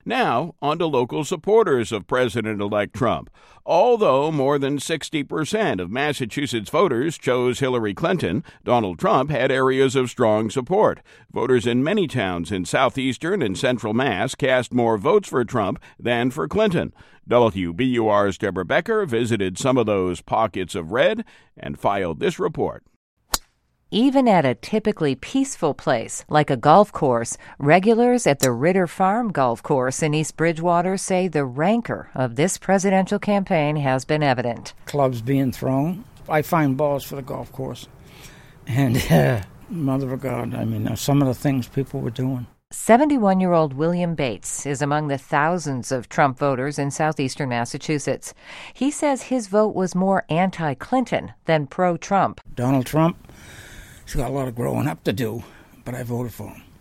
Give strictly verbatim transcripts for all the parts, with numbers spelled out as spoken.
Now, on to local supporters of President-elect Trump. Although more than sixty percent of Massachusetts voters chose Hillary Clinton, Donald Trump had areas of strong support. Voters in many towns in southeastern and central Mass cast more votes for Trump than for Clinton. W B U R's Deborah Becker visited some of those pockets of red and filed this report. Even at a typically peaceful place like a golf course, regulars at the Ritter Farm Golf Course in East Bridgewater say the rancor of this presidential campaign has been evident. Clubs being thrown. I find balls for the golf course. And, uh, mother of God, I mean, uh, some of the things people were doing. seventy-one-year-old William Bates is among the thousands of Trump voters in southeastern Massachusetts. He says his vote was more anti-Clinton than pro-Trump. Donald Trump, he's got a lot of growing up to do, but I voted for him.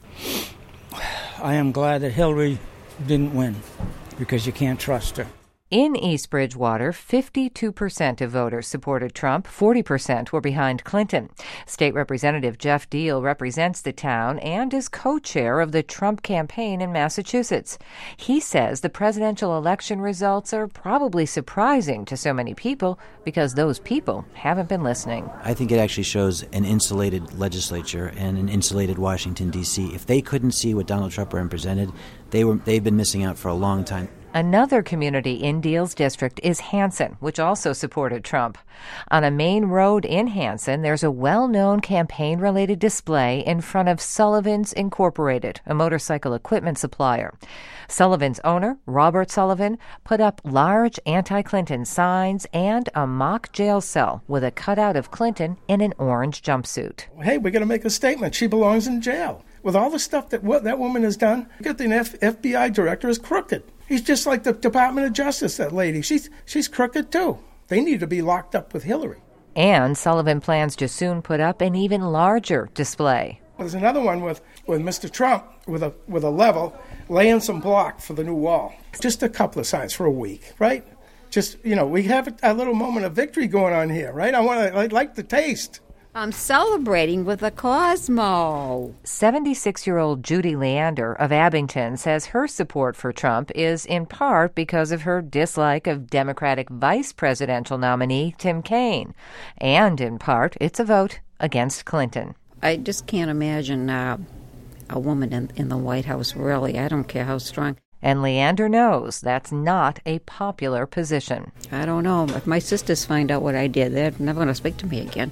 I am glad that Hillary didn't win, because you can't trust her. In East Bridgewater, fifty-two percent of voters supported Trump, forty percent were behind Clinton. State Representative Jeff Deal represents the town and is co-chair of the Trump campaign in Massachusetts. He says the presidential election results are probably surprising to so many people because those people haven't been listening. I think it actually shows an insulated legislature and an insulated Washington, D C If they couldn't see what Donald Trump represented, they were, they've been missing out for a long time. Another community in Deal's district is Hanson, which also supported Trump. On a main road in Hanson, there's a well-known campaign-related display in front of Sullivan's Incorporated, a motorcycle equipment supplier. Sullivan's owner, Robert Sullivan, put up large anti-Clinton signs and a mock jail cell with a cutout of Clinton in an orange jumpsuit. Hey, we're going to make a statement. She belongs in jail. With all the stuff that what that woman has done, get the F- FBI director is crooked. He's just like the Department of Justice, that lady. She's she's crooked, too. They need to be locked up with Hillary. And Sullivan plans to soon put up an even larger display. There's another one with, with Mister Trump with a with a level, laying some block for the new wall. Just a couple of signs for a week, right? Just, you know, we have a, a little moment of victory going on here, right? I want to, I like the taste. I'm celebrating with a Cosmo. seventy-six-year-old Judy Leander of Abington says her support for Trump is in part because of her dislike of Democratic vice presidential nominee Tim Kaine. And in part, it's a vote against Clinton. I just can't imagine uh, a woman in, in the White House, really. I don't care how strong. And Leander knows that's not a popular position. I don't know. If my sisters find out what I did, they're never going to speak to me again.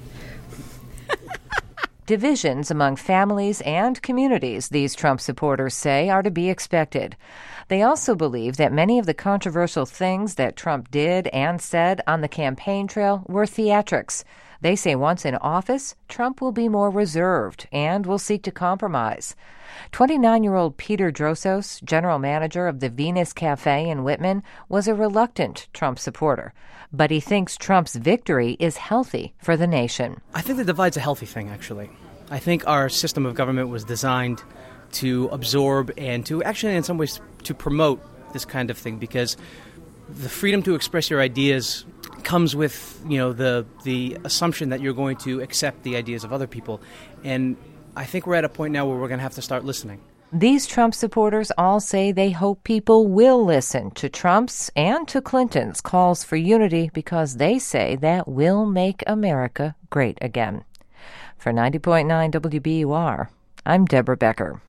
Divisions among families and communities, these Trump supporters say, are to be expected. They also believe that many of the controversial things that Trump did and said on the campaign trail were theatrics. They say once in office, Trump will be more reserved and will seek to compromise. twenty-nine-year-old Peter Drosos, general manager of the Venus Cafe in Whitman, was a reluctant Trump supporter. But he thinks Trump's victory is healthy for the nation. I think the divide's a healthy thing, actually. I think our system of government was designed to absorb and to actually, in some ways, to promote this kind of thing, because the freedom to express your ideas comes with, you know, the the assumption that you're going to accept the ideas of other people. And I think we're at a point now where we're going to have to start listening. These Trump supporters all say they hope people will listen to Trump's and to Clinton's calls for unity because they say that will make America great again. For ninety point nine W B U R, I'm Deborah Becker.